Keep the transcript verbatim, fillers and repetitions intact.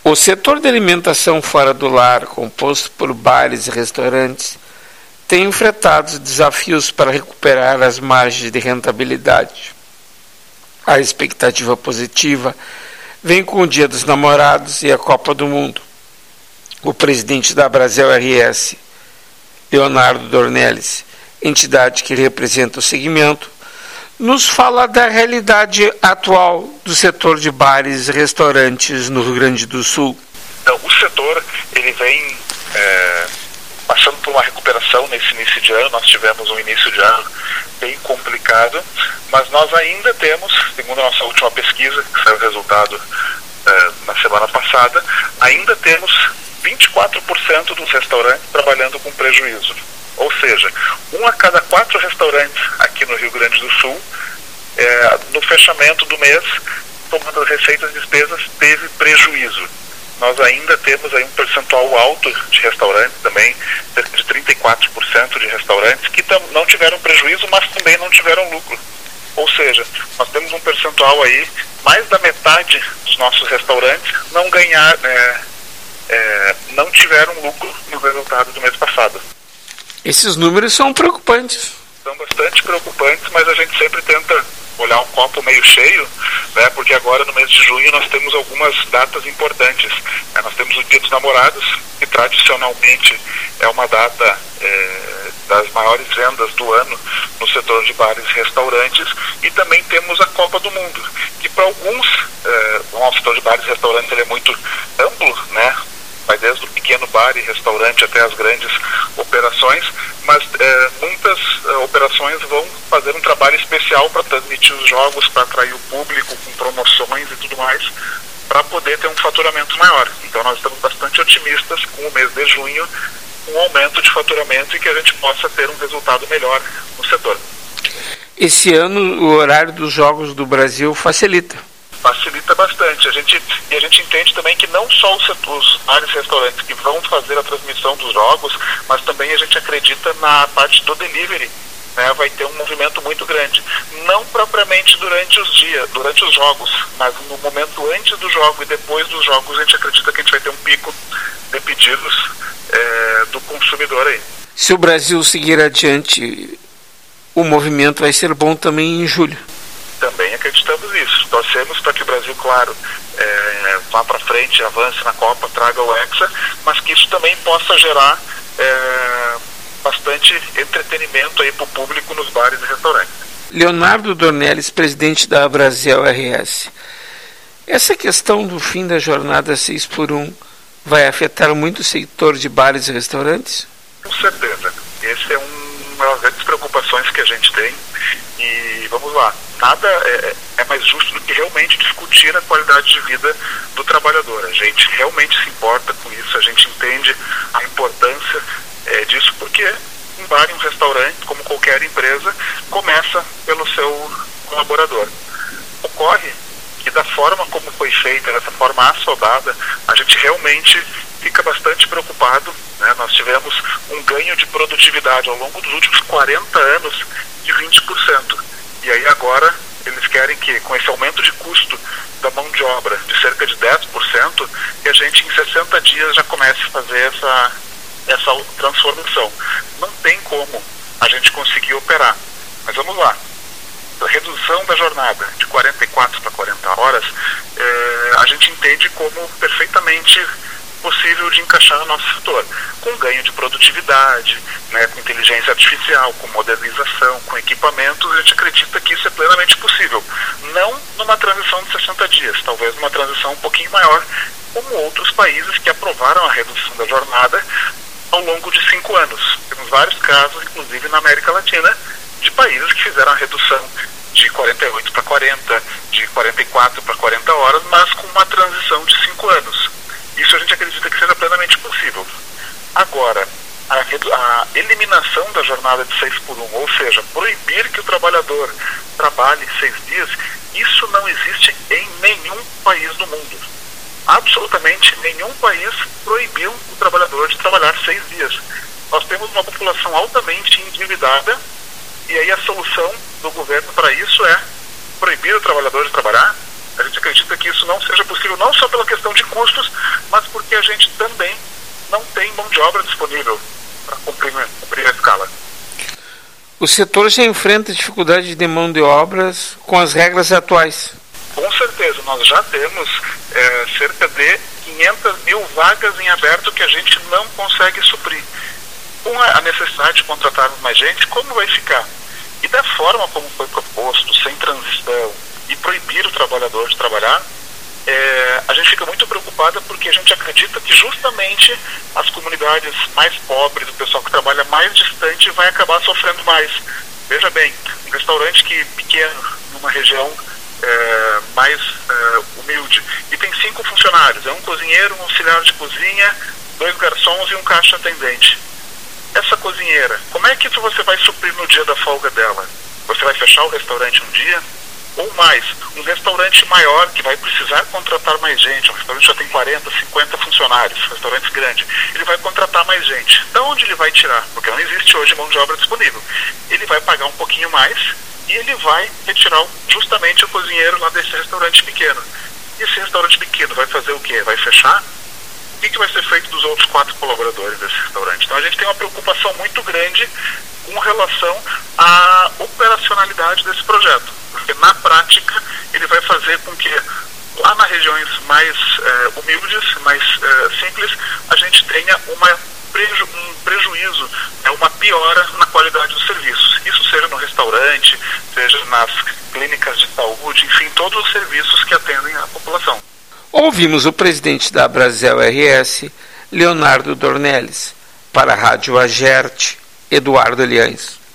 O setor de alimentação fora do lar, composto por bares e restaurantes, tem enfrentado desafios para recuperar as margens de rentabilidade. A expectativa positiva vem com o Dia dos Namorados e a Copa do Mundo. O presidente da Brasel R S, Leonardo Dornelles, entidade que representa o segmento, nos fala da realidade atual do setor de bares e restaurantes no Rio Grande do Sul. Então, o setor ele vem é, passando por uma recuperação nesse início de ano. Nós tivemos um início de ano bem complicado, mas nós ainda temos, segundo a nossa última pesquisa, que saiu o resultado é, na semana passada, ainda temos vinte e quatro por cento dos restaurantes trabalhando com prejuízo. Ou seja, um a cada quatro restaurantes aqui no Rio Grande do Sul, é, no fechamento do mês, tomando as receitas e despesas, teve prejuízo. Nós ainda temos aí um percentual alto de restaurantes também, cerca de trinta e quatro por cento de restaurantes que tam, não tiveram prejuízo, mas também não tiveram lucro. Ou seja, nós temos um percentual aí, mais da metade dos nossos restaurantes não ganhar, é, é, não tiveram lucro no resultado do mês passado. Esses números são preocupantes. São bastante preocupantes, mas a gente sempre tenta olhar um copo meio cheio, né, porque agora no mês de junho nós temos algumas datas importantes. Né, nós temos o Dia dos Namorados, que tradicionalmente é uma data é, das maiores vendas do ano no setor de bares e restaurantes, e também temos a Copa do Mundo, que para alguns, é, bom, o setor de bares e restaurantes ele é muito amplo, né? Vai desde o pequeno bar e restaurante até as grandes operações, mas é, muitas é, operações vão fazer um trabalho especial para transmitir os jogos, para atrair o público com promoções e tudo mais, para poder ter um faturamento maior. Então nós estamos bastante otimistas com o mês de junho, com um aumento de faturamento e que a gente possa ter um resultado melhor no setor. Esse ano o horário dos Jogos do Brasil facilita. Facilita bastante. A gente, e a gente entende também que não só os, os bares e restaurantes que vão fazer a transmissão dos jogos, mas também a gente acredita na parte do delivery, né? Vai ter um movimento muito grande. Não propriamente durante os dias, durante os jogos, mas no momento antes do jogo e depois dos jogos, a gente acredita que a gente vai ter um pico de pedidos é, do consumidor aí. Se o Brasil seguir adiante, o movimento vai ser bom também em julho. Também acreditamos nisso. Torcemos para que o Brasil, claro, é, vá para frente, avance na Copa, traga o Hexa, mas que isso também possa gerar é, bastante entretenimento aí para o público nos bares e restaurantes. Leonardo Dornelles, presidente da Brasel R S. Essa questão do fim da jornada seis por um vai afetar muito o setor de bares e restaurantes? Com certeza. Essa é uma das grandes preocupações que a gente tem. E vamos lá, nada é, é mais justo do que realmente discutir a qualidade de vida do trabalhador. A gente realmente se importa com isso, a gente entende a importância é, disso, porque um bar e um restaurante, como qualquer empresa, começa pelo seu colaborador. Ocorre que da forma como foi feita, dessa forma assodada, a gente realmente fica bastante preocupado, né? Nós tivemos um ganho de produtividade ao longo dos últimos quarenta anos de vinte por cento. E aí agora eles querem que, com esse aumento de custo da mão de obra de cerca de dez por cento, que a gente em sessenta dias já comece a fazer essa, essa transformação. Não tem como a gente conseguir operar. Mas vamos lá. A redução da jornada de quarenta e quatro para quarenta horas, eh, a gente entende como perfeitamente possível de encaixar no nosso setor, com ganho de produtividade, né, com inteligência artificial, com modernização, com equipamentos. A gente acredita que isso é plenamente possível. Não numa transição de sessenta dias, talvez numa transição um pouquinho maior, como outros países que aprovaram a redução da jornada ao longo de cinco anos. Temos vários casos, inclusive na América Latina, de países que fizeram a redução de quarenta e oito para quarenta, de quarenta e quatro para quarenta horas, mas com uma transição de cinco anos. Isso a gente acredita que seja plenamente possível. Agora, a, a eliminação da jornada de seis por um, ou seja, proibir que o trabalhador trabalhe seis dias, isso não existe em nenhum país do mundo. Absolutamente nenhum país proibiu o trabalhador de trabalhar seis dias. Nós temos uma população altamente endividada, e aí a solução do governo para isso é proibir o trabalhador de trabalhar? A gente acredita que isso não seja possível, não só pela questão de custos, mas porque a gente também não tem mão de obra disponível para cumprir, cumprir a escala. O setor já enfrenta dificuldade de mão de obras com as regras atuais. Com certeza, nós já temos é, cerca de quinhentas mil vagas em aberto que a gente não consegue suprir. Com a necessidade de contratarmos mais gente, como vai ficar? E da forma como foi proposto, sem transição, e proibir o trabalhador de trabalhar, é, a gente fica muito preocupada porque a gente acredita que justamente as comunidades mais pobres, o pessoal que trabalha mais distante, vai acabar sofrendo mais. Veja bem, um restaurante que pequeno, numa região é, mais é, humilde, e tem cinco funcionários, é um cozinheiro, um auxiliar de cozinha, dois garçons e um caixa atendente. Essa cozinheira, como é que isso você vai suprir no dia da folga dela? Você vai fechar o restaurante um dia? Ou mais, um restaurante maior que vai precisar contratar mais gente, um restaurante já tem quarenta, cinquenta funcionários, restaurante grande, ele vai contratar mais gente. Da onde ele vai tirar? Porque não existe hoje mão de obra disponível. Ele vai pagar um pouquinho mais e ele vai retirar justamente o cozinheiro lá desse restaurante pequeno. E esse restaurante pequeno vai fazer o quê? Vai fechar? O que, que vai ser feito dos outros quatro colaboradores desse restaurante? Então a gente tem uma preocupação muito grande com relação à operacionalidade desse projeto. Porque na prática ele vai fazer com que lá nas regiões mais eh, humildes, mais eh, simples, a gente tenha uma preju um prejuízo, né, uma piora na qualidade dos serviços. Isso seja no restaurante, seja nas clínicas de saúde, enfim, todos os serviços que atendem a população. Ouvimos o presidente da Abrazel R S, Leonardo Dornelles. Para a Rádio Agerte, Eduardo Eliães.